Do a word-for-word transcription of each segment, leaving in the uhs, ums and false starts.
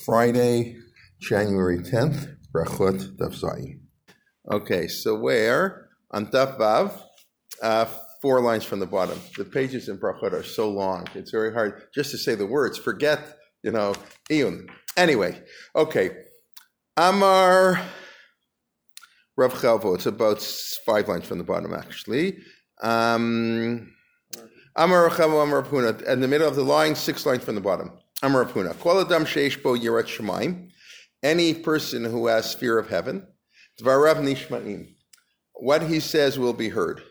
Friday, January tenth, Brachot Daf Zayin. Okay, so where? On Daf Vav, uh, four lines from the bottom. The pages in Brachot are so long, it's very hard just to say the words. Forget, you know, Iyun. Anyway, okay. Amar Rav Chelvo, it's about five lines from the bottom, actually. Um, Amar Rav Chelvo, Amar Rav Huna, in the middle of the line, six lines from the bottom. Amar Rav Huna, Kol Adam Sheish Bo Yirat Shemaim, any person who has fear of heaven, Dvarav Nishma'im, what he says will be heard.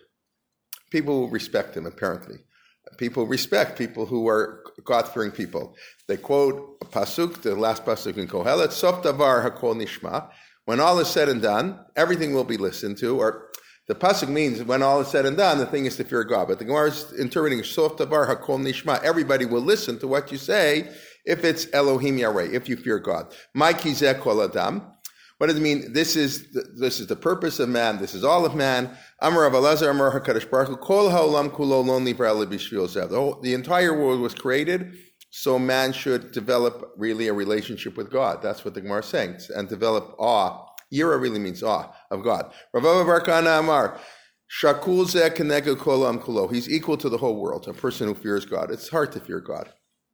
People will respect him, apparently. People respect people who are God-fearing people. They quote a pasuk, the last pasuk in Kohelet, Sof Davar Hakol Nishma. When all is said and done, everything will be listened to. Or the pasuk means when all is said and done, the thing is to fear God. But the Gemara is interpreting Sof Davar Hakol Nishma. Everybody will listen to what you say if it's Elohim Yareh, if you fear God. My Kizeh Kol Adam. What does it mean? This is the, this is the purpose of man. This is all of man. Amar Rav Elazar, Amar HaKadosh Baruch Hu, Kol ha'olam kulo lo nivra b'shvil zev. The entire world was created, so man should develop really a relationship with God. That's what the Gemara is saying, and develop awe. Yira really means awe of God. Rav Ava bar Kana Amar, Shakul zeh keneged kol ha'olam kulo. He's equal to the whole world, a person who fears God. It's hard to fear God,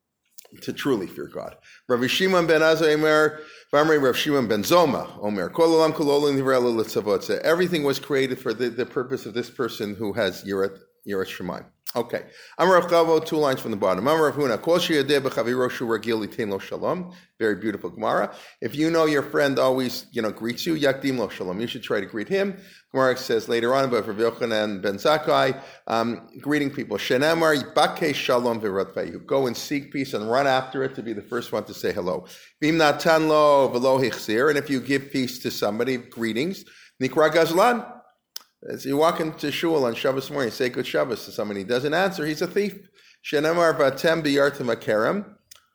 to truly fear God. Rav Shimon ben Azai Omer, Vamri Rav Shimon ben Zoma Omer, Kol olam kulol nivra l'tzavot. Everything was created for the, the purpose of this person who has Yirat Yirat Shemaim. Okay. Amar Rav Chelvo, two lines from the bottom. Amar Rav Huna, Kol sheyadeh b'chaviro shu ragil yitain lo shalom. Very beautiful Gemara. If you know your friend always, you know, greets you, yakdim lo shalom. You should try to greet him. Gemara says later on about Rav Yochanan ben Zakkai, um, greeting people. Shenemar yibakei shalom v'radveyu. Go and seek peace and run after it to be the first one to say hello. Bim natan lo v'lo hichzir. And if you give peace to somebody, greetings. Nikra gazlan. As you walk into shul on Shabbos morning, say good Shabbos to somebody, he doesn't answer, he's a thief. Shenemar vatem biyartem akerem.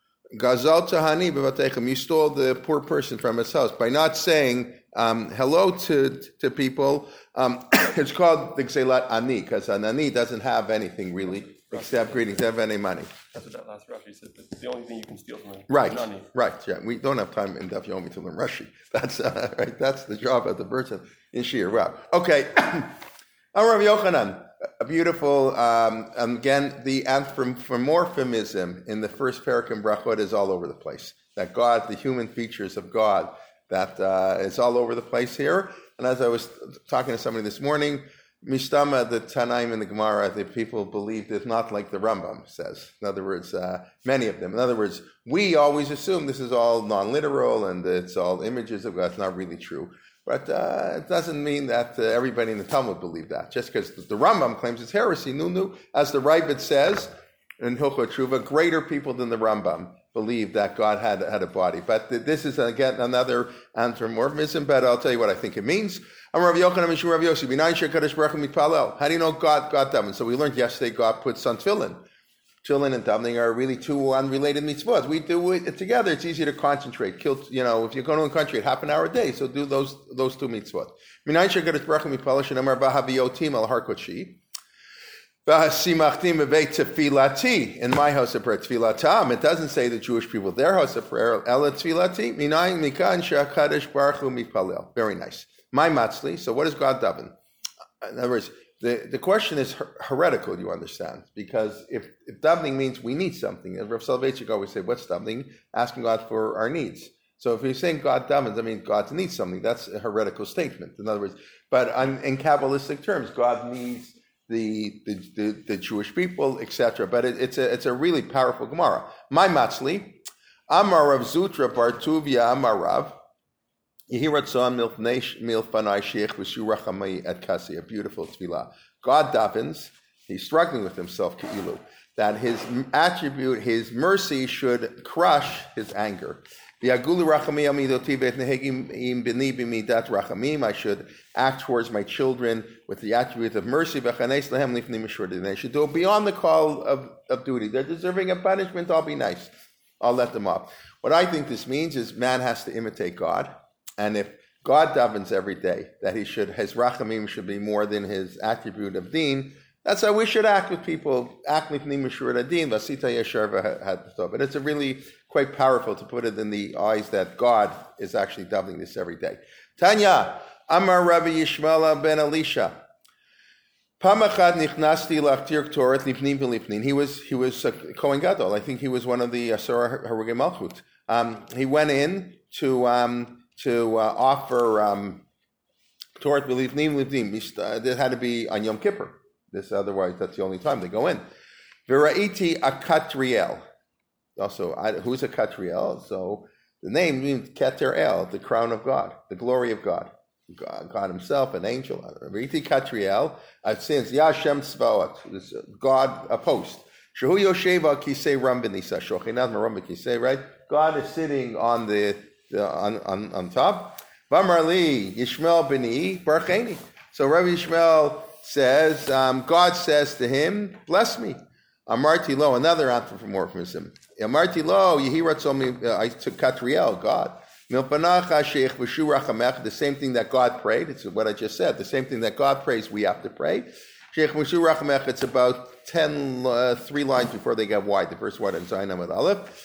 Gazal tahani b'vatechem. You stole the poor person from his house by not saying um, hello to to people. Um, it's called the Gzelat Ani, because an Ani doesn't have anything really except greetings. They have any money. That's what that last Rashi said. That's the only thing you can steal from him. Right, right. Yeah, we don't have time in Daf Yomi to learn Rashi. That's uh, right. That's the job of the person in Shir. Wow. Okay. Amar Rav Yochanan, a beautiful. Um, again, the anthropomorphism in the first parak in Brachot is all over the place. That God, the human features of God, that uh, is all over the place here. And as I was talking to somebody this morning, Mishtama, the Tanaim in the Gemara, the people believed it's not like the Rambam says. In other words, uh, many of them. In other words, we always assume this is all non-literal and it's all images of God. It's not really true. But uh, it doesn't mean that uh, everybody in the Talmud believed that. Just because the Rambam claims it's heresy, nunu, as the Ravid says in Hilchot Tshuva, greater people than the Rambam believe that God had, had a body. But th- this is, again, another anthropomorphism, but I'll tell you what I think it means. I'm Rav Yochanan Mishum Rav Yossi. B'nayin shekadosh baruch hu mitpalel. How do you know God got daven? So we learned yesterday God puts on tefillin. Tefillin and davening are really two unrelated mitzvot. We do it together. It's easy to concentrate. Kill, you know, if you go to a country, it's half an hour a day. So do those those two mitzvot. B'nayin shekadosh baruch hu mitpalel shenamar v'haviyotim al har kodeshi. V'hasimachtim b'beit tefilati. In my house of prayer, tefilatam. It doesn't say the Jewish people, their house of prayer. Ela tefilati. Minayin mikan shekadosh baruch hu mitpalel. Very nice. My matzli, so what is God daven? In other words, the, the question is her- heretical, you understand? Because if, if davening means we need something, as Rav Soloveitchik always say, what's davening? Asking God for our needs. So if you're saying God davens, I mean God needs something. That's a heretical statement. In other words, but on, in Kabbalistic terms, God needs the the, the, the Jewish people, et cetera. But it, it's a it's a really powerful Gemara. My matzli, Amar Rav Zutra Bar Tuvia Amar Rav. A beautiful tefillah. God davens, he's struggling with himself, Ke'ilu, that his attribute, his mercy should crush his anger. I should act towards my children with the attribute of mercy. They should go beyond the call of, of duty. They're deserving of punishment, I'll be nice. I'll let them off. What I think this means is man has to imitate God. And if God davens every day, that he should, his rachamim should be more than his attribute of deen, that's how we should act with people. Act lifnim mishur adin, vasita yashar v'hadtov. But it's a really quite powerful to put it in the eyes that God is actually davening this every day. Tanya, Amar Rabbi Yishmael ben Elisha. Pamachad nichnasti lachtir Torah lifnim v'lifnin. He was he was a Kohen Gadol. I think he was one of the Asura Harugei Malchut. Um, he went in to um, to uh, offer um, Torah v'lifnim v'lifnim. There had to be on Yom Kippur. This otherwise that's the only time they go in. V'ra'iti akatriel. Also, who's a katriel? So the name means Keter El, the crown of God, the glory of God. God, God himself, an angel. Riti Katriel, it says Yashem Tzvaot, God a post. Shehu Yosheva Kisei Ram Benisa, Shochinat Maram Kisei, right? God is sitting on the, the on, on on top. Vamarli Yishmael Beni Barcheni. So Rabbi Yishmael says, um, God says to him, bless me. Amarti Lo, another anthropomorphism. Amarti Lo, Yehirat told me, uh, I took Katriel, God. The same thing that God prayed. It's what I just said. The same thing that God prays, we have to pray. It's about ten, uh, three lines before they get wide. The first one in Zayin Amud Aleph.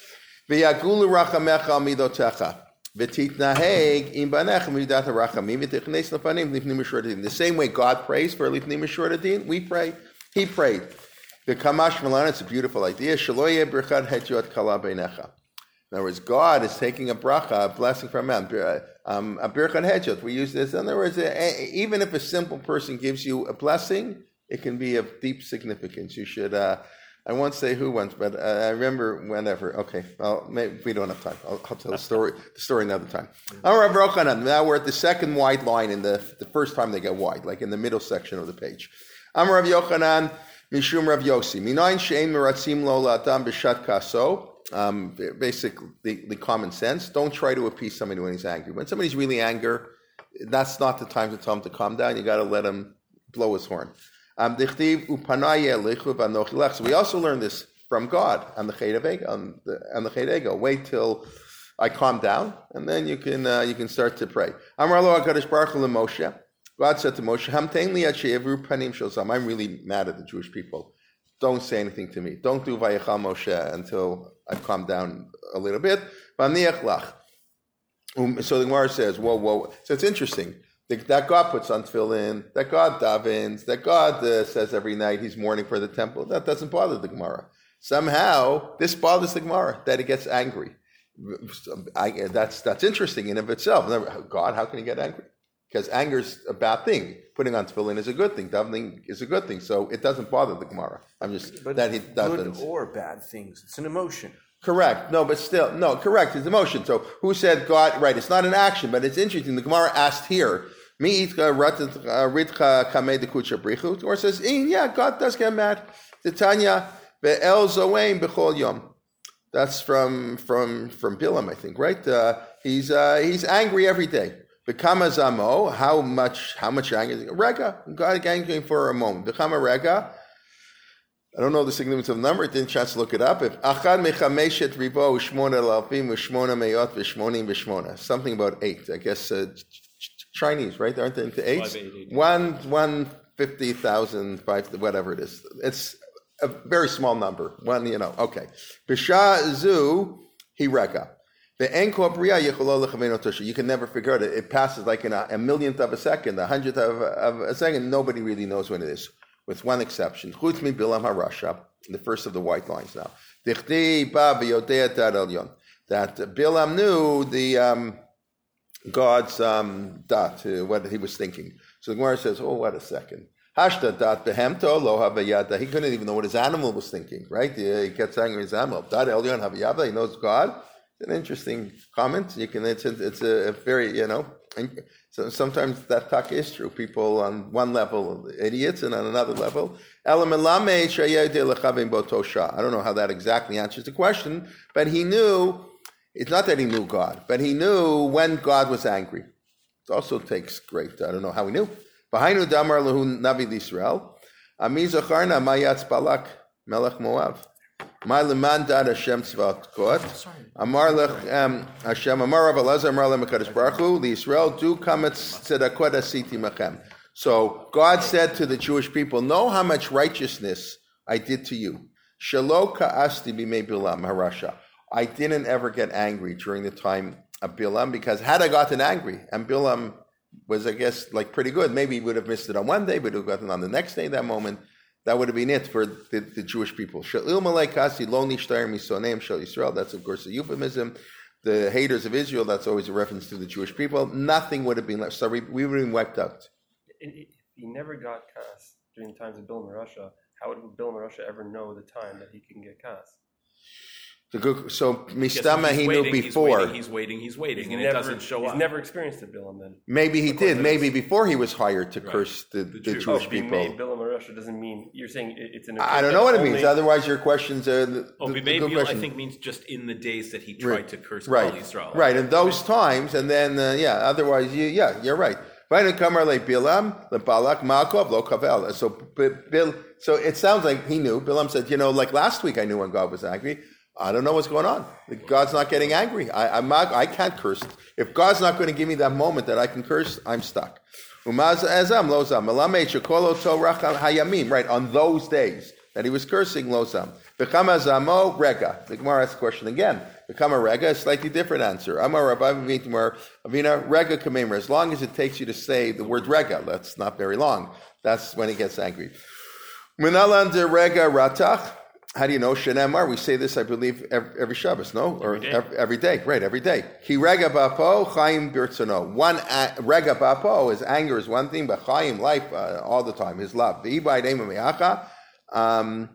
The same way God prays for Lifnei Meshur Adin, we pray. He prayed. The Kamash Milan, it's a beautiful idea. In other words, God is taking a bracha, a blessing from man, um, a birchat hedjot. We use this. In other words, even if a simple person gives you a blessing, it can be of deep significance. You should, uh, I won't say who once, but uh, I remember whenever. Okay, well, maybe we don't have time. I'll, I'll tell the story, the story another time. Now we're at the second wide line in the, the first time they get wide, like in the middle section of the page. Amar Rav Yochanan, Mishum Rav Yossi, Minayin she'ein meratzim lo la'adam b'shat kaso. Um, basically, the, the common sense. Don't try to appease somebody when he's angry. When somebody's really angry, that's not the time to tell him to calm down. You got to let him blow his horn. Um, so we also learn this from God on the Chet Ego. On the, on the Chet Ego. Wait till I calm down, and then you can uh, you can start to pray. Amar lo HaKadosh Baruch Hu Moshe. God said to Moshe, Hamtein li ad she'yevru panim shel zam. I'm really mad at the Jewish people. Don't say anything to me. Don't do Vayechal Moshe until I've calmed down a little bit. So the Gemara says, whoa, whoa. So it's interesting that God puts on tefillin, that God davens, that God uh, says every night he's mourning for the temple. That doesn't bother the Gemara. Somehow, this bothers the Gemara, that he gets angry. I, that's that's interesting in of itself. God, how can he get angry? Because anger is a bad thing. Putting on tefillin is a good thing. Davening is a good thing. So it doesn't bother the Gemara. I'm just but that he doesn't. Good or bad things. It's an emotion. Correct. No, but still, no, correct. It's emotion. So who said God? Right. It's not an action, but it's interesting. The Gemara asked here, "Mi itka ritcha kamei dekucha brichu," or says, "Yeah, God does get mad." Titania be'el zoein b'chol yom. That's from from from Bilam, I think. Right. Uh, he's uh, he's angry every day. Bekama zamo, how much, how much anger? Rega, God angry for a moment. Bekama rega, I don't know the significance of the number, I didn't chance to look it up. If achad mechameshet ribo u'shmona l'alpim u'shmona meyot v'shmonim v'shmona. Something about eight, I guess, uh, Chinese, right? Aren't they into eight? One, one fifty thousand, five, whatever it is. It's a very small number. One, you know, okay. B'sha zu, he rega. You can never figure out it. It passes like in a, a millionth of a second, a hundredth of, of a second. Nobody really knows when it is, with one exception. Chutz mi Bilam HaRasha, the first of the white lines now. That Bilam knew the um, God's um, dat, uh, what he was thinking. So the Gemara says, oh, what a second. Hashta dat behemto lo havayada. He couldn't even know what his animal was thinking, right? He gets angry with his animal. Dat elyon havayada. He knows God. It's an interesting comment. You can. It's a, it's a very, you know. So sometimes that talk is true. People on one level idiots, and on another level. I don't know how that exactly answers the question, but he knew. It's not that he knew God, but he knew when God was angry. It also takes great. I don't know how he knew. Behind Damar lahu Nabi Yisrael, Amizacharna Mayatz Balak Melech Moav. My leman dad Hashem tzvat God. Amar lech Hashem Amar Rav Elazar Amar lem Hakadosh Baruch Hu LiYisrael du kametz tzedakot asiti machem. So God said to the Jewish people, know how much righteousness I did to you. Shelo ka'asti b'mei Bilam harasha. I didn't ever get angry during the time of Bilam, because had I gotten angry, and Bilam was, I guess, like pretty good, maybe he would have missed it on one day, but he would have gotten on the next day, that moment, that would have been it for the, the Jewish people. That's, of course, a euphemism. The haters of Israel, that's always a reference to the Jewish people. Nothing would have been left. So we, we would have been wiped out. If he never got Kas during the times of Bilam Rasha, how would Bilam Rasha ever know the time that he can get Kas? So Mistama he knew before. He's waiting, he's waiting, he's waiting, he's and never, it doesn't show he's up. He's never experienced a Bilam then. Maybe he did. Maybe before he was hired to right. curse the, the, the Jewish oh, people. Made Bilam Rasha doesn't mean, you're saying it's an... I don't know what it means. Otherwise your questions are... The, oh, the, made the Bilam, I think, means just in the days that he tried right. to curse right. Klal Yisrael. Right, in those times, and then, uh, yeah, otherwise, you, yeah, you're right. So Bill, so it sounds like he knew. Bilam said, you know, like last week I knew when God was angry. I don't know what's going on. God's not getting angry. I, I'm not, I can't curse. If God's not going to give me that moment that I can curse, I'm stuck. Right, on those days that he was cursing, lozam. Rega. The Gemara asks the question again. Become rega, a slightly different answer. Amar Rabbi Avina rega kamemer. As long as it takes you to say the word rega, that's not very long. That's when he gets angry. Minalan de rega ratach. How do you know? Shenemar. We say this, I believe, every, every Shabbos, no? Or every day. Every, every day, right? Every day. Ki rega bapo chaim birtzono. One uh, rega bapo, his anger is one thing, but chaim, life, uh, all the time, his love. V'ibay dema me'acha. Um,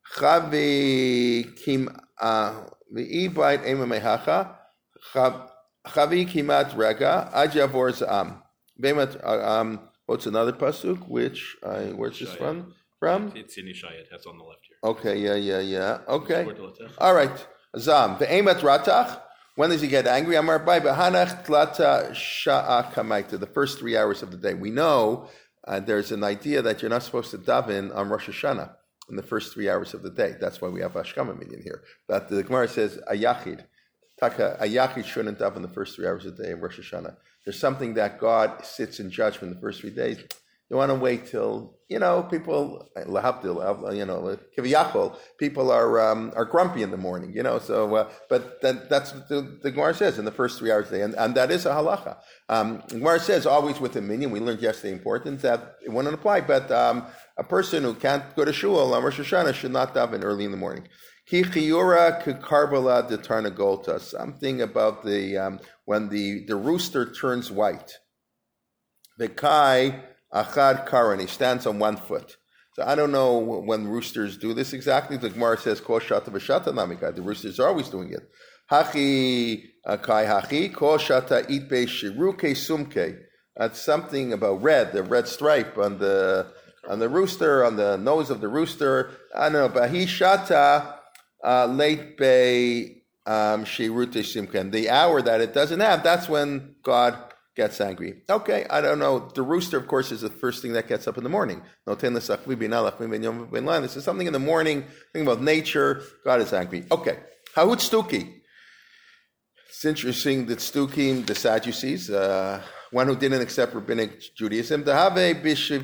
chavi kim. V'ibay dema me'acha. Chavi kimat rega. Ajavor zam. Um, what's another pasuk? Which uh, where's this from? From? It's in Yeshayat. That's on the left here. Okay, yeah, yeah, yeah. Okay. All right. Zam. Ve'emat ratach. When does he get angry? Amar bai b'hanach tlata sha'a kamaita. The first three hours of the day. We know uh, there's an idea that you're not supposed to daven on Rosh Hashanah in the first three hours of the day. That's why we have Ashkama Minyan here. But the Gemara says a yachid. Taka, a yachid shouldn't daven the first three hours of the day of Rosh Hashanah. There's something that God sits in judgment the first three days. You want to wait till, you know, people, you know, kiviyachol, people are um, are grumpy in the morning, you know, so, uh, but that, that's what the, the Gemara says in the first three hours of the day, and, and that is a halacha. Um, the Gemara says always with a minyan, we learned yesterday importance that it wouldn't apply, but um, a person who can't go to shul on Rosh Hashanah should not daven early in the morning. Ki chiyura kekarbala de tarnagolta, something about the, um, when the, the rooster turns white. The kai, Achad Karan, he stands on one foot. So I don't know when roosters do this exactly. The Gemara says, Ko shata v'shata namika. The roosters are always doing it. Hachi kai hachi, ko shata itbe shiruke sumke. That's something about red, the red stripe on the on the rooster, on the nose of the rooster. I don't know, but he shata late be shirute simke. And the hour that it doesn't have, that's when God gets angry. Okay, I don't know. The rooster, of course, is the first thing that gets up in the morning. This is something in the morning, think about nature. God is angry. Okay. Hahut Stuki. It's interesting that Stukim, the Sadducees, uh, one who didn't accept rabbinic Judaism, he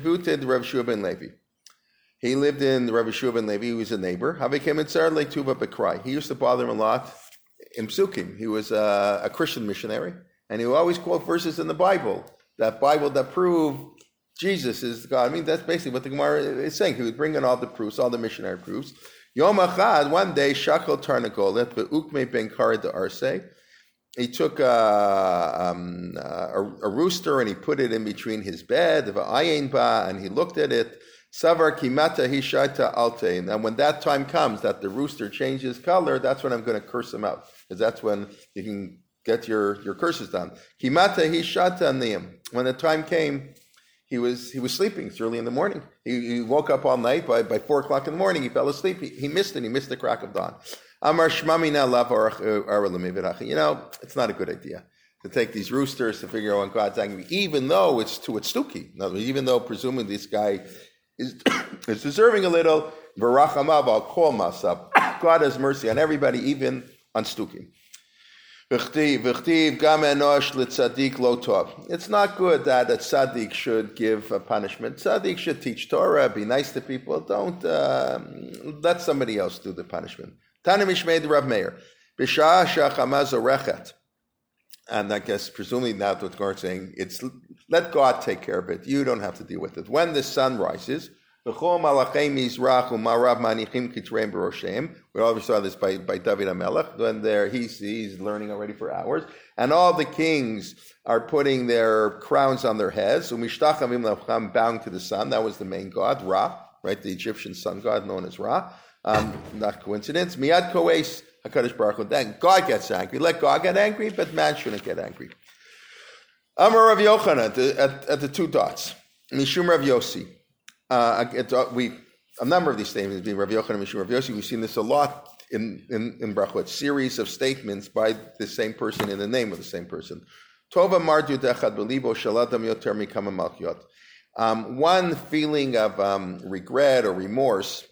lived in Rav Yeshua ben Levi, he was a neighbor. He used to bother him a lot in Psukim. He was uh, a Christian missionary. And he would always quote verses in the Bible, that Bible that prove Jesus is God. I mean, that's basically what the Gemara is saying. He would bring in all the proofs, all the missionary proofs. Yom Achad, one day, Shachal Tarnagolet, Be'ukme Ben Kared de Arse. He took uh, um, uh, a, a rooster and he put it in between his bed, and he looked at it. Savar Kimata Hishaita Alte. And when that time comes, that the rooster changes color, that's when I'm going to curse him out. Because that's when you can get your, your curses done. Kimata he shata niyam. When the time came, he was he was sleeping. It's early in the morning. He, he woke up all night. By by four o'clock in the morning, he fell asleep. He, he missed it. He missed the crack of dawn. Amar shmamina lav. You know, it's not a good idea to take these roosters to figure out when God's angry, even though it's to its stuki. Even though presuming this guy is is deserving a little. V'rachamav al kol masab. God has mercy on everybody, even on stuki. It's not good that a tzaddik should give a punishment. Tzaddik should teach Torah, be nice to people. Don't uh, let somebody else do the punishment. Tana Mishmei Rav Meir. B'shah shachamaz orechet. And I guess, presumably now what God's saying, it's let God take care of it. You don't have to deal with it. When the sun rises, we already saw this by, by David HaMelech, when there he's, he's learning already for hours. And all the kings are putting their crowns on their heads. So bowing to the sun. That was the main god, Ra, right? The Egyptian sun god known as Ra. Um, not coincidence. Miyad koes HaKadosh Baruch Hu. Then God gets angry. Let God get angry, but man shouldn't get angry. Amar Rav Yochanan at the, at, at the two dots. Mishum Rav Yossi. Uh, it, uh, we a number of these statements being Rav Yochanan and Mishum Rav Yossi. We've seen this a lot in in, in Brachot. Series of statements by the same person in the name of the same person. Tova mardu dechad belibo shaladam yoter mikama malkiot. Um, one feeling of um, regret or remorse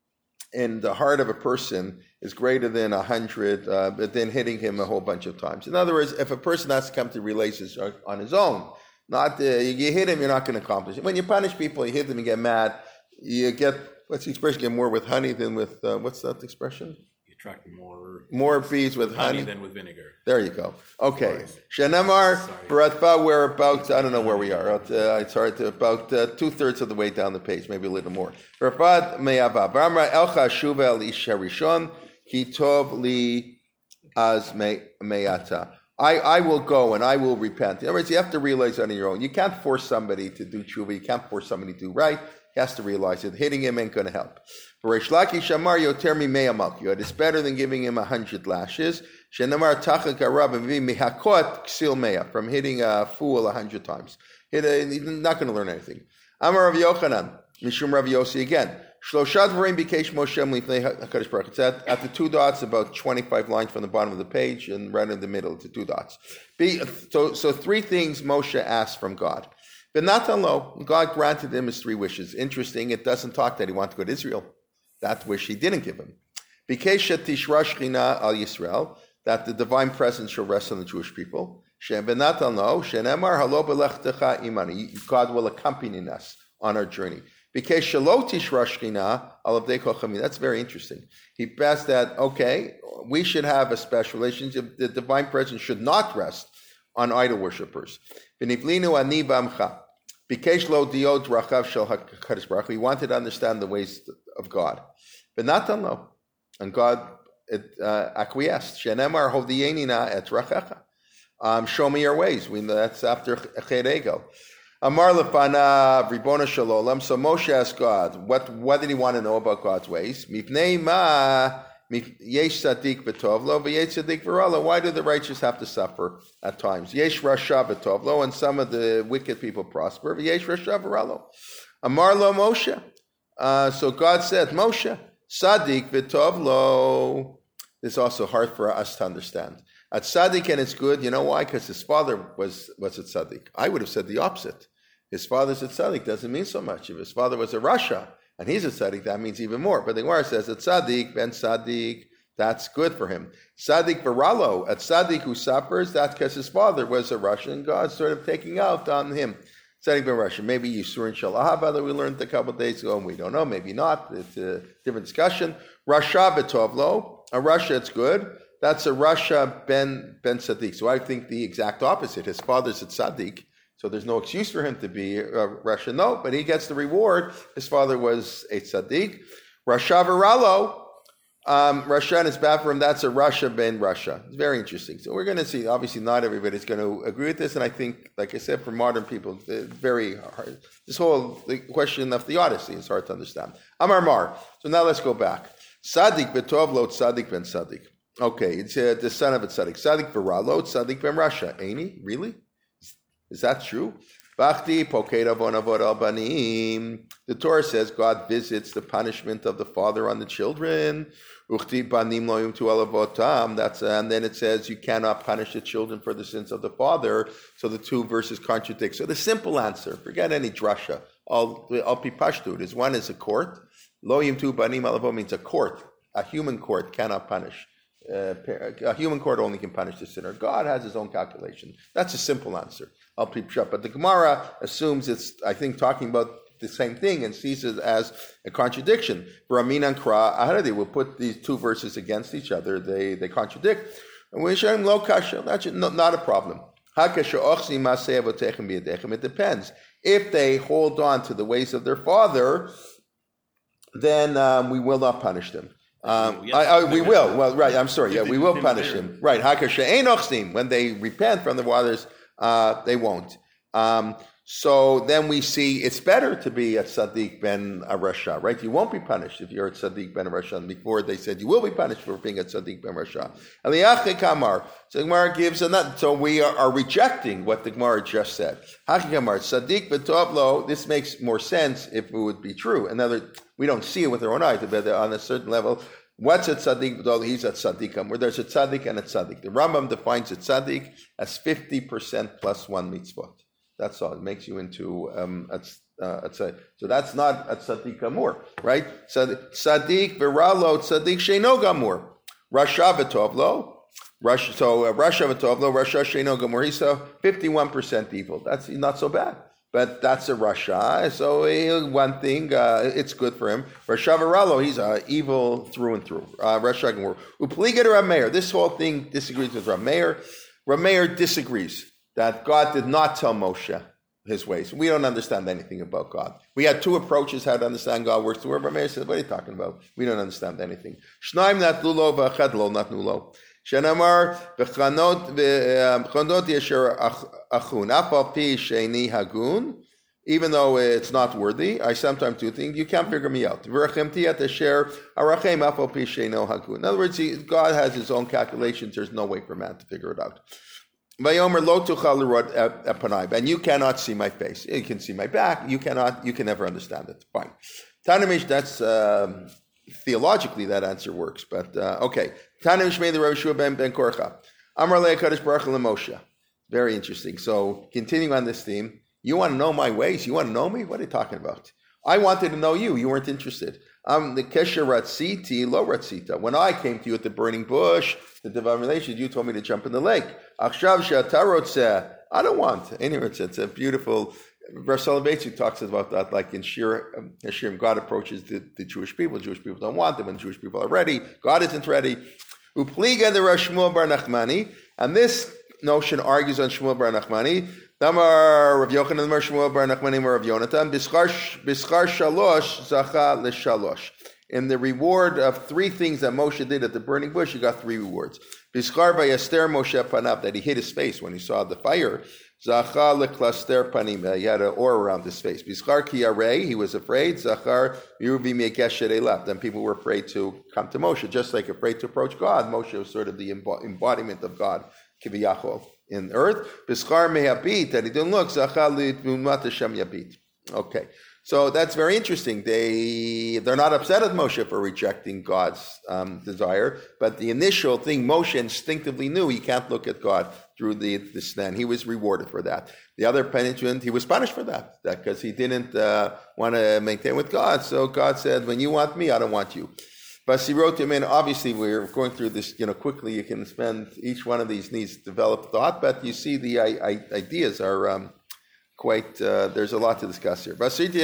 in the heart of a person is greater than a hundred, uh, but then hitting him a whole bunch of times. In other words, if a person has to come to realize on his own, not uh, you hit him, you're not going to accomplish it. When you punish people, you hit them, you get mad, you get, what's the expression, get more with honey than with, uh, what's that expression? You attract more more bees with honey, honey than with vinegar. There you go. Okay. Shenamar, Baratba, we're about, I don't know where we are. Uh, it's hard to, about uh, two-thirds of the way down the page, maybe a little more. Baratba, Meyava, Baramra, Elcha, Shuva, El Ish Harishon, Ki Tov Li Az Meyata. I, I will go and I will repent. In other words, you have to realize that on your own. You can't force somebody to do tshuva. You can't force somebody to do right. He has to realize it. Hitting him ain't going to help. For Reish Lakish Amar Yoter Mimea Malkiot. It's better than giving him a hundred lashes. Shenamar Tachak Arab Mihakot Ksil Mea. From hitting a fool a hundred times. Hit a, he's not going to learn anything. Amar Rav Yochanan. Mishum Rav Yossi again. Shloshad Varim Bikesh Moshe Lifnei HaKadosh Baruch Hu. It's at, at the two dots, about twenty-five lines from the bottom of the page, and right in the middle, it's the two dots. Be, so, so three things Moshe asked from God. But Natan Lo, God granted him his three wishes. Interesting, it doesn't talk that he wanted to go to Israel. That wish he didn't give him. Bikesh Tishra Shechina al Yisrael, that the divine presence shall rest on the Jewish people. Shem Ben Natan Lo, Shenemar Halo Belechtecha Imani. God will accompany us on our journey. Because Shalotish Rashkina, that's very interesting. He asked that, okay, we should have a special relationship. The divine presence should not rest on idol worshippers. He wanted to understand the ways of God. But not to know. And God uh, acquiesced. Um, show me your ways. We know that's after Chet Egel. Amar Lefanav, Ribona Shalom. So Moshe asked God, what, what did he want to know about God's ways? Mipnei ma yesh tzaddik v'tovlo v'yesh tzaddik v'ralo. Why do the righteous have to suffer at times? Yesh rasha v'tovlo, and some of the wicked people prosper. V'yesh rasha v'ralo. Amar lo Moshe. Uh, so God said, Moshe, tzaddik v'tovlo. This is also hard for us to understand. At tzaddik and it's good, you know why? Because his father was, was a tzaddik. I would have said the opposite. His father's a tzaddik doesn't mean so much. If his father was a rasha and he's a tzaddik, that means even more. But the Gemara says that tzaddik, ben tzaddik, that's good for him. Tzaddik v'ralo, a tzaddik who suffers, that's because his father was a rasha and God's sort of taking out on him. Tzaddik ben rasha. Maybe Yisurin Shalahaba that we learned a couple of days ago, and we don't know, maybe not. It's a different discussion. Rasha v'tovlo, a rasha, it's good. That's a Rasha ben ben Tzaddik. So I think the exact opposite. His father's a Tzaddik, so there's no excuse for him to be a Rasha. No, but he gets the reward. His father was a Tzaddik. Rasha v'ralo, um, Rasha and it's bad for him. That's a Rasha ben Rasha. It's very interesting. So we're going to see. Obviously, not everybody's going to agree with this, and I think, like I said, for modern people, it's very hard. This whole the question of the Odyssey is hard to understand. Amar Mar. So now let's go back. Tzaddik betovlo, Tzaddik ben Tzaddik. Okay, it's uh, the son of a tzaddik. Tzaddik v'ralo, tzaddik ben rasha. Ain't he? Really? Is that true? Bachti poked avon avod al banim. The Torah says God visits the punishment of the father on the children. Uchti banim lo yumtu alavotam. That's and then it says you cannot punish the children for the sins of the father. So the two verses contradict. So the simple answer, forget any drasha. Al al pipashtut is one is a court. Lo yumtu banim alavo means a court. A human court cannot punish. Uh, a human court only can punish the sinner. God has his own calculation. That's a simple answer. I'll be shut. But the Gemara assumes it's, I think, talking about the same thing and sees it as a contradiction. Ramin and Kra Ahadi will put these two verses against each other. They they contradict. And we show him lo kasha. That's not a problem. It depends. If they hold on to the ways of their father, then um, we will not punish them. Um, I, I, we will. Well, right. I'm sorry. Yeah, we will punish them. Right. When they repent from the fathers, uh, they won't. Um, so then we see it's better to be a tzaddik ben a rasha, right? You won't be punished if you're a tzaddik ben a rasha. And before they said you will be punished for being a tzaddik ben rasha. Eliyachi kamar. So the Gemara gives a nut. So we are, are rejecting what the Gemara just said. Hachi kamar tzaddik b'tov lo. This makes more sense if it would be true. In other words, we don't see it with our own eyes, but on a certain level. What's a tzaddik? He's a tzaddikim. Where there's a tzaddik and a tzaddik. The Rambam defines a tzaddik as fifty percent plus one mitzvot. That's all. It makes you into um, a, uh, a tzaddik. So that's not a tzaddik gamur, right? Tzaddik v'ralo tzaddik sheino gamur. Rasha v'tovlo. Rasha, so uh, Rasha v'tovlo, Rasha sheino gamur. He's a fifty-one percent evil. That's not so bad. But that's a Rasha, so uh, one thing, uh, it's good for him. Rasha v'ralo, he's uh, evil through and through. Uh, Rasha gamur. Upliga to Rav Meir. This whole thing disagrees with Rav Meir. Rav Meir disagrees that God did not tell Moshe his ways. We don't understand anything about God. We had two approaches how to understand God works. The word Rav Meir said, what are you talking about? We don't understand anything. Shnaim nat lulo v'achad lo nat nulo. Shenamar v'chanot v'chanot yesher achun. Afal pi sheini hagun. Even though it's not worthy, I sometimes do think you can't figure me out. V'rachemti at asher arachem afal pi sheino hagun. In other words, he, God has his own calculations. There's no way for man to figure it out. Vayomer lo tuchal l'rod panai, and you cannot see my face. You can see my back. You cannot. You can never understand it. Fine. Tanamish. That's um, theologically that answer works, but uh, okay. Tanamish made the Rav Shua ben ben Korcha. Amar le'Hakadosh Baruch Hu Moshe. Very interesting. So continuing on this theme, you want to know my ways. You want to know me. What are you talking about? I wanted to know you. You weren't interested. Um, the kesher ratziti lo ratzita. When I came to you at the burning bush, the divine relations, you told me to jump in the lake. Achshav she'ata rotzeh. I don't want. Anyway, it's, it's a beautiful. Rav Soloveitchik talks about that, like in Shir, um, Shirim, God approaches the, the Jewish people. Jewish people don't want them, and Jewish people are ready. God isn't ready. Upliga the Rav Shmuel bar Nachmani, and this notion argues on Shmuel bar Nachmani. Damar Rav Yochanan Mar Shmuel bar Nachmani Mar Rav Yonatan Bischar Bischar Shalosh Zacha LeShalosh. In the reward of three things that Moshe did at the burning bush, he got three rewards. Bischar Vayaster Moshe Panav, that he hid his face when he saw the fire. Zacha LeKlaster Panim, he had an aura around his face. Bischar Ki Yarei, he was afraid. Zachar Yeruvi Mekesh Elaf, then people were afraid to come to Moshe, just like afraid to approach God. Moshe was sort of the embodiment of God, Kiviyachol, in earth. Bischar Mehapit, that he didn't look. Zachar Litvumat Hashem Yapit. Okay. So that's very interesting. They, they're not upset at Moshe for rejecting God's um, desire, but the initial thing, Moshe instinctively knew he can't look at God through the, the snan. He was rewarded for that. The other punishment, he was punished for that, that because he didn't uh, want to maintain with God. So God said, when you want me, I don't want you. But he wrote to him, and obviously we're going through this, you know, quickly. You can spend, each one of these needs develop thought, but you see the I, I, ideas are... Um, Quite, uh, there's a lot to discuss here.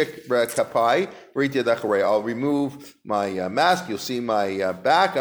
I'll remove my uh, mask. You'll see my uh, back.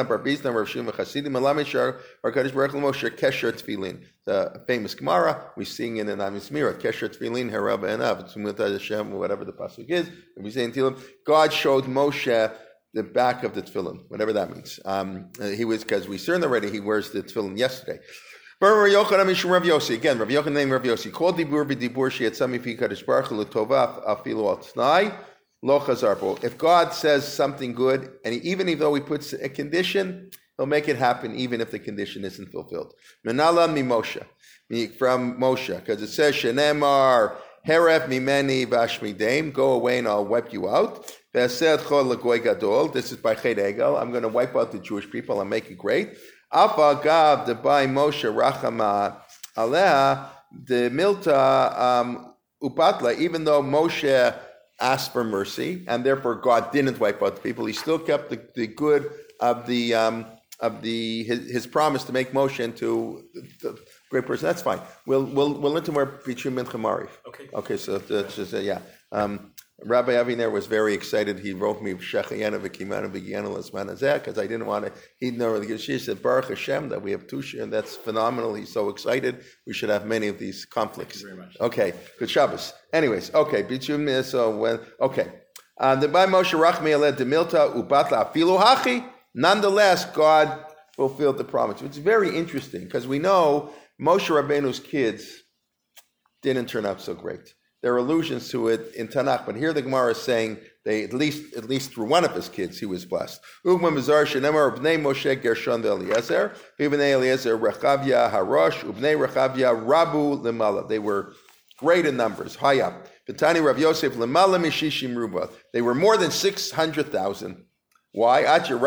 The famous Gemara, we sing in an Amismira, Kesher Tfilin, Haraba Enav, Tzumut Hashem, whatever the pasuk is. And we say in Tehillim, God showed Moshe the back of the tefillin, whatever that means. Um, he was, because we learned already, he wears the tefillin yesterday. Again, Rav Yochanan named Rav Yossi. Called dibur b'dibur sheyatzami fi kadosh baruch hu l'tova afilu al t'nai lo chazar bo. If God says something good, and he, even though he puts a condition, he'll make it happen, even if the condition isn't fulfilled. Menala mi Moshe, from Moshe, because it says shenemar heref mimeni vashmi deim. Go away and I'll wipe you out. V'ased chol l'goy gadol. This is by Chet Egel. I'm going to wipe out the Jewish people and make it great. Alpha Gav the by Moshe Rachama Aleha the Milta um, Upatla, even though Moshe asked for mercy and therefore God didn't wipe out the people, he still kept the, the good of the um, of the his, his promise to make Moshe into a great person. That's fine. We'll we'll we'll learn more between Mincha Mariv. Okay. Okay. So that's just uh, yeah. Um, Rabbi Aviner was very excited. He wrote me Shechayana v'Kimana v'Giyana l'Zmanazeh because I didn't want to. He didn't know really good. She said Baruch Hashem that we have Tusha, and that's phenomenal. He's so excited. We should have many of these conflicts. Thank you very much. Okay, good Shabbos. Anyways, okay, Bichum. So when okay, uh, the by Moshe Rachmi Aled Demilta Ubatla Afilu Hachi. Nonetheless, God fulfilled the promise. It's very interesting because we know Moshe Rabbeinu's kids didn't turn out so great. There are allusions to it in Tanakh, but here the Gemara is saying they at least at least through one of his kids he was blessed. Ugma Mizar shenemar Ubnei Moshe Gershon Eliezer, Ubnei Eliezer Rechavia Harosh, Ubnei Rechavia Rabu Lemala. They were great in numbers. Haya. Betani Rav Yosef Lemala Mishishim Ruba. They were more than six hundred thousand. Why? Obviously,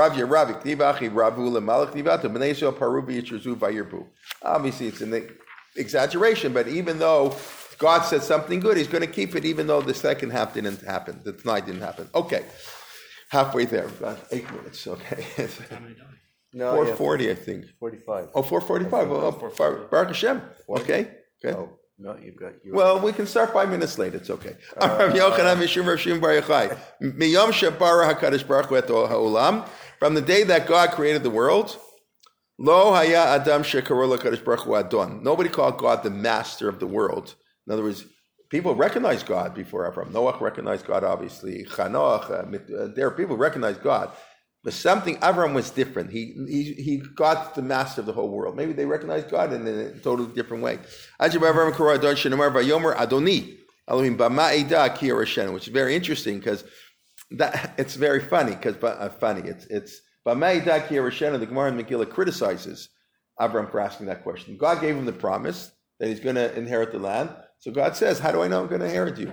it's an exaggeration, but even though God said something good, he's going to keep it, even though the second half didn't happen. The tonight didn't happen. Okay. Halfway there. About eight minutes. Okay. No, four yeah, forty, I think. forty-five. Oh, four forty-five. Oh, oh, Baruch Hashem. Okay. Okay. Oh, no, you've got your... Well, we can start five minutes late. It's okay. From the day that God created the world, Lo haya adam shekaro lakadosh baruch hu adon. Nobody called God the master of the world. In other words, people recognized God before Abraham. Noah recognized God, obviously. Chanoch, uh, there are people who recognized God. But something, Abraham was different. He, he he got the master of the whole world. Maybe they recognized God in a totally different way. Which is very interesting because that it's very funny because uh, funny. It's it's the Gemara in Megillah criticizes Abraham for asking that question. God gave him the promise that he's going to inherit the land. So God says, "How do I know I'm going to inherit you?"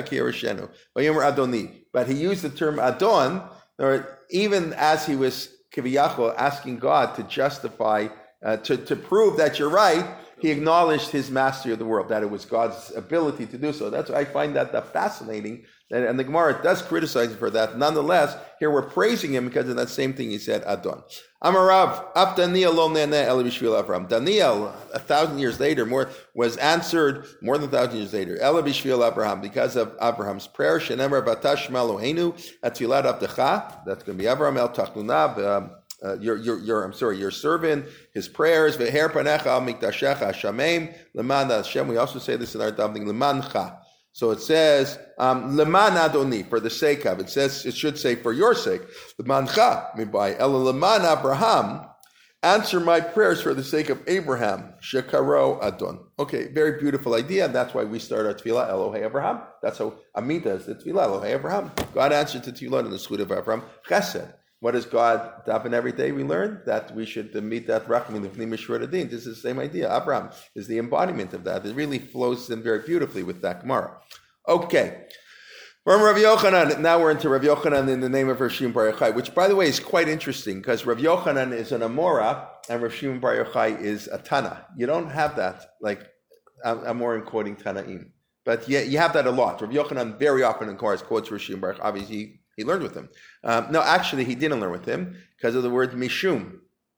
But he used the term Adon. Or even as he was Kiviyachol asking God to justify, uh, to, to prove that you're right, he acknowledged his mastery of the world, that it was God's ability to do so. That's why I find that, that fascinating. And, and the Gemara does criticize him for that. Nonetheless, here we're praising him because of that same thing he said, Adon. Amarav, Af Daniel lo nene eli b'shvil Avraham. Daniel, a thousand years later, more was answered more than a thousand years later. Eli b'shvil Avraham, because of Abraham's prayer. Shenemer batash Eloheinu atfilat abdecha. That's going to be Avraham el tachnuna. Um, uh, your, your, your, I'm sorry, your servant, his prayers. Veher panecha al mikdashecha shamem leman Hashem. We also say this in our davening lemancha. So it says, um, leman adoni, for the sake of. It says, it should say, for your sake. Lemancha, mibai, ela leman Abraham, answer my prayers for the sake of Abraham. Shekaro adon. Okay, very beautiful idea, and that's why we start our tefillah, Elohei Abraham. That's how Amita is the tefillah, Elohei Abraham. God answered the tefillah in the suite of Abraham. Chesed. What does God daven every day? We learn that we should meet that rachmin lifnei mishrat adin. This is the same idea. Abraham is the embodiment of that. It really flows in very beautifully with that Gemara. Okay. From Rav Yochanan, now we're into Rav Yochanan in the name of Rav Shimon Bar Yochai, which, by the way, is quite interesting because Rav Yochanan is an Amora and Rav Shimon Bar Yochai is a Tana. You don't have that, like Amorim quoting Tanaim. But yeah, you have that a lot. Rav Yochanan very often in course quotes Rav Shimon Bar Yochai. Obviously, he, he learned with him. Um, no, actually, he didn't learn with him because of the word Mishum.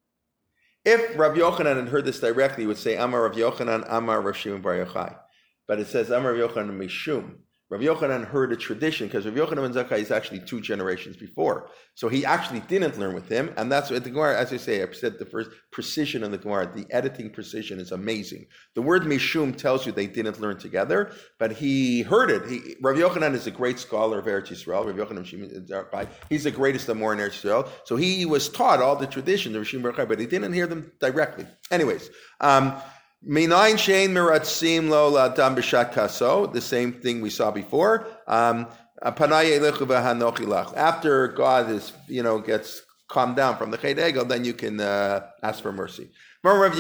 If Rav Yochanan had heard this directly, he would say Amar Rav Yochanan, Amar Rav Shimon Bar Yochai. But it says Amar Rav Yochanan Mishum. Rav Yochanan heard a tradition because Rav Yochanan ben Zakkai is actually two generations before. So he actually didn't learn with him. And that's what the Gemara, as I say, I've said the first precision in the Gemara, the editing precision is amazing. The word Mishum tells you they didn't learn together, but he heard it. He, Rav Yochanan is a great scholar of Eretz Yisrael. Rav Yochanan Shimon Zakkai, he's the greatest Amor in Eretz Yisrael. So he was taught all the traditions of Shimon Bar Yochai, but he didn't hear them directly. Anyways, um, Minayin shein miratzim lo la'adam b'shat kaso. The same thing we saw before. Um, After God is, you know, gets calmed down from the Chet Egel, then you can uh, ask for mercy. Nobody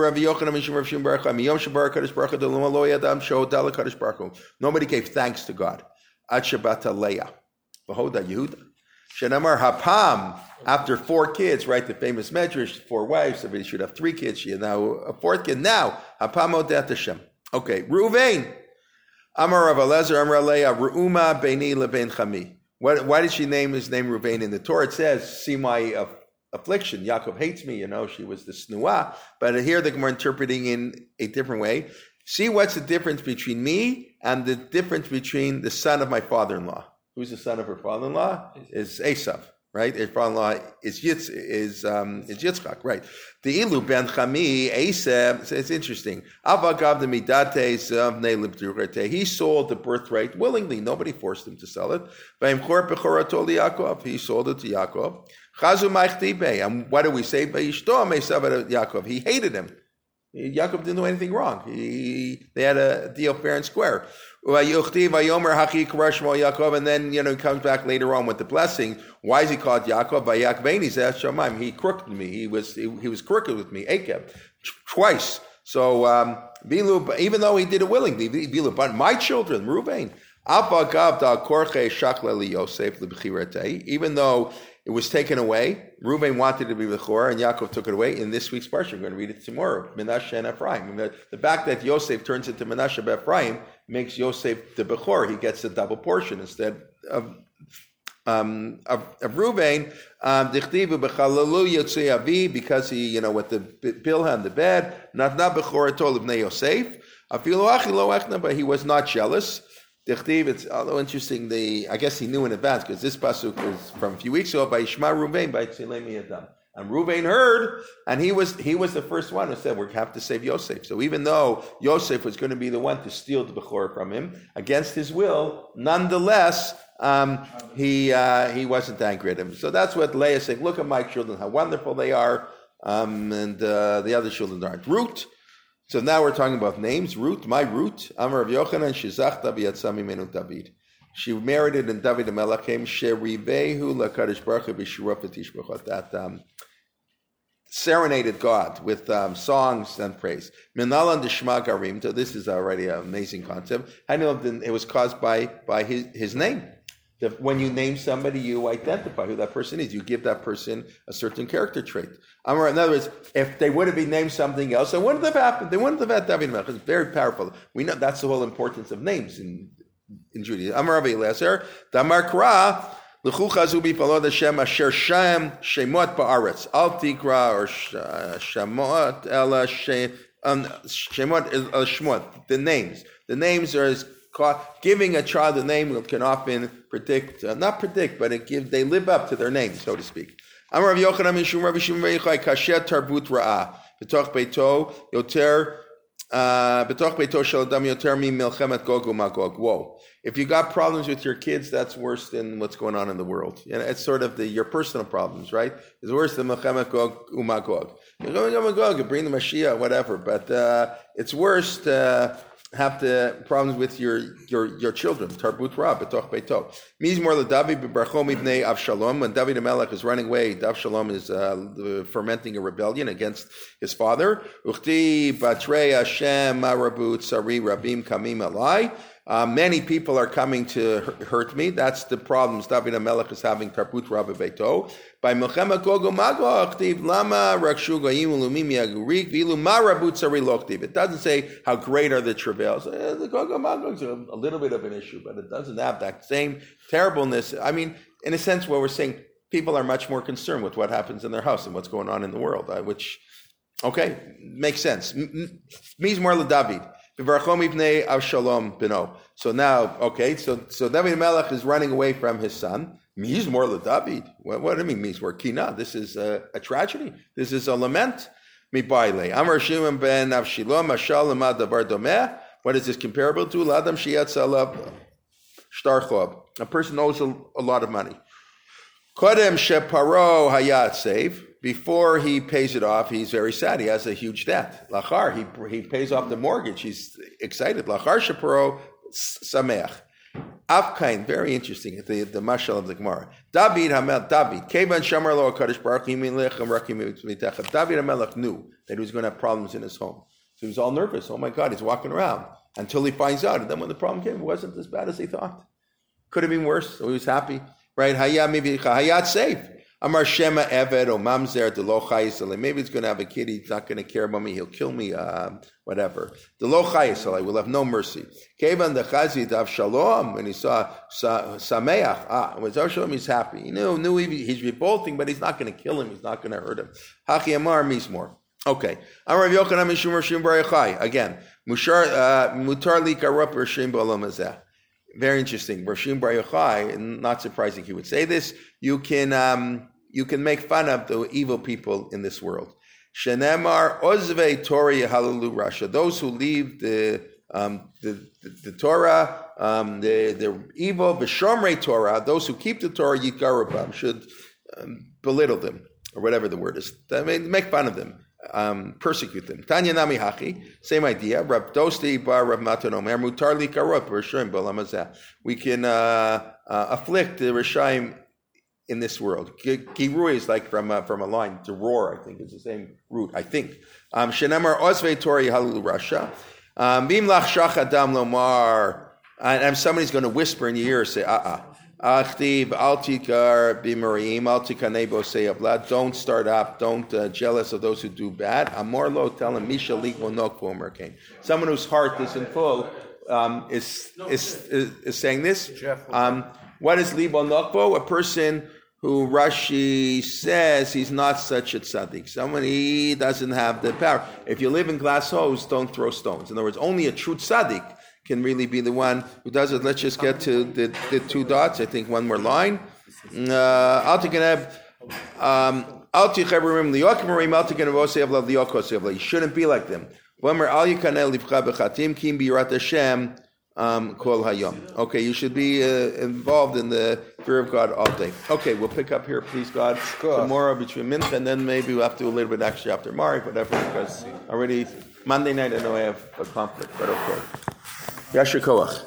gave thanks to God. Ad Shabbat Leah. Behoda Yehuda. Shenamar Hapam, after four kids, right? The famous Medrash, four wives. Somebody should have three kids. She had now a fourth kid. Now, Hapam Odet Hashem. Okay, Reuven. Amar Rav Elazar, Amar Leah, Reuma Beini Leben Chami. Why did she name his name Reuven? In the Torah it says, see my uh, affliction. Yaakov hates me, you know, she was the Snua. But here the Gemara interpreting in a different way. See what's the difference between me and the difference between the son of my father-in-law. Who's the son of her father-in-law? Is Esav, right? Her father-in-law is Yitz, is um, is Yitzchak, right? The Ilu ben Chami Esav. It's interesting. Avagav the midates of neilib. He sold the birthright willingly. Nobody forced him to sell it. Vayimchor bechorato liYaakov. He sold it to Yaakov. Chazu ma'chtibe. And what do we say? Vayishto me'sav Yaakov. He hated him. Yaakov didn't do anything wrong. He, they had a deal fair and square. And then, you know, he comes back later on with the blessing. Why is he called Yaakov? He crooked me. He was he, he was crooked with me. Akeb. Twice. So, um, Bilu, even though he did it willingly, Bilu, but my children, Reuven, even though it was taken away, Reuven wanted to be Bechor, and Yaakov took it away. In this week's parsha, we're going to read it tomorrow, Menashe and Ephraim. The, the fact that Yosef turns into Menashe and Ephraim makes Yosef the Bechor. He gets the double portion instead of um, of, of Reuven. Um, because he, you know, with the Bilhah and the bed, Natna Bechor Tol Ibnei Yosef. But he was not jealous. It's although interesting, the I guess he knew in advance because this pasuk is from a few weeks ago by Shema Ruvain by Tzilemi Adam. And Ruvain heard, and he was he was the first one who said we have to save Yosef. So even though Yosef was going to be the one to steal the Bechor from him against his will, nonetheless um, he uh, he wasn't angry at him. So that's what Leah is saying. Look at my children, how wonderful they are, um, and uh, the other children aren't. Ruth. So now we're talking about names. Ruth, my Ruth, Amar of Yochanan, Shizachta biyatzami menu David. She married it in David HaMelech came, Sherivehu lakadosh baruch hu b'shirot v'tishbachot, that um, serenaded God with um, songs and praise. Minalan d'shma garim, so this is already an amazing concept. I know it was caused by, by his, his name. The, when you name somebody, you identify who that person is. You give that person a certain character trait. In other words, if they would have been named something else, it wouldn't have happened. They wouldn't have had David Melech. It's very powerful. We know that's the whole importance of names in in Judaism. Amar Rabbi Eliezer, Damar Kra, L'chu chazu b'palod Hashem asher shem shemot ba'aretz. Al tikra or shemot ela shemot el shmot. The names. The names are as giving a child a name can often predict, uh, not predict, but it give, they live up to their name, so to speak. Amar Rav Yochanan mishum Rabbi Shimon bar Yochai kasher tarbut ra'ah b'toch beito yoter b'toch beito shel adam yoter mi milchemet Gog u'Magog. Whoa! If you got problems with your kids, that's worse than what's going on in the world. You know, it's sort of the your personal problems, right? It's worse than milchemet Gog u'Magog. You're going to Magog, you bring the Mashiach, whatever, but uh, it's worse to have the problems with your your your children. Tarbut ra betoch beito. Mizmor leDavid bebarchom ibnei Avshalom. When David HaMelech is running away, Avshalom is uh, fermenting a rebellion against his father. Uchti batrei Hashem marabut sari rabim kamim alai. Uh, many people are coming to hurt me. That's the problems David HaMelech is having. Tarbut ra beito. By Melchema Gog u'Magog, Chtiv Lama Rakshu Goyim Ulumim Yagurik Vilu Marabut Sari Loktiv. It doesn't say how great are the travails. Uh, the Gog u'Magog is a, a little bit of an issue, but it doesn't have that same terribleness. I mean, in a sense, what we're saying, people are much more concerned with what happens in their house and what's going on in the world, uh, which, okay, makes sense. Mizmor leDavid. So now, okay, so so David HaMelech is running away from his son. Mizmor leDavid. What, what do you mean Mizmor? Kina. This is a, a tragedy. This is a lament. Mibaile. Amar Shimon ben Avshilom Mashal Lemad Davar Domeh. What is this comparable to? Ladam Shiyatz Alav Shtarchob. A person owes a, a lot of money. Kodem Sheparo Hayat Save. Before he pays it off, he's very sad. He has a huge debt. Lachar, he he pays off the mortgage. He's excited. Lachar Sheparo Sameach. Afkain, very interesting, the, the mashal of the Gemara. David Hamel, David, Kevan Shamar Lo HaKadosh Baruch Hu Yimilech and Rakim Mitecha. David HaMelech knew that he was going to have problems in his home. So he was all nervous. Oh my God, he's walking around until he finds out. And then when the problem came, it wasn't as bad as he thought. Could have been worse. So he was happy. Right? Hayat maybe Hayat safe. Amar Shema Eved or Mamzer de Lo Chayisale. Maybe he's going to have a kid. He's not going to care about me. He'll kill me. Uh, whatever. De Lo Chayisale will have no mercy. Kevan the Chazid of Shalom when he saw Sameach. Ah, with Avshalom he's happy. He knew knew he, he's revolting, but he's not going to kill him. He's not going to hurt him. Hachi Amar Mizmor. Okay. Amar Rav Yochanan Mishum Rishim Bar Yochai. Again, Mutar Li Karup Rishim B'Olam Hazeh. Very interesting. Rishim Bar Yochai, not surprising he would say this, you can um, you can make fun of the evil people in this world. Shenemar Ozvei Torah Yehalelu Rasha. Those who leave the um, the, the, the Torah, um, the, the evil, B'Shomrei Torah, those who keep the Torah, Yikarubam, should um, belittle them, or whatever the word is. I mean, make fun of them. Um, persecute them. Tanya Nami Hachi, same idea. Rab Dosti Bar Rab Matan Omer Mutar Li Karot Rishayim B'Olam Hazeh. We can uh, uh, afflict the Rishayim in this world. Girui is like from uh, from a line to roar. I think it's the same root. I think. Shenamar Ozvei Torah Yehalelu Rasha. Bim Lach Shach Adam Lomar. And somebody's going to whisper in your ear, say, "Ah uh-uh. Achtiv altikar bimarim altikanei bosei avlad." Don't start up. Don't uh, jealous of those who do bad. Amor lo, tell him misha likvo nokvo merkein. Someone whose heart isn't full um, is, is is is saying this. Um, what is libo nokvo? A person who Rashi says he's not such a tzaddik. Someone he doesn't have the power. If you live in glass hose, don't throw stones. In other words, only a true tzaddik can really be the one who does it. Let's just get to the, the two dots. I think one more line. Uh, you shouldn't be like them. Okay, you should be uh, involved in the fear of God all day. Okay, we'll pick up here, please God, tomorrow between Mincha, and then maybe we'll have to do a little bit extra after Mari, whatever, because already Monday night I know I have a conflict, but okay. Yasher Koach.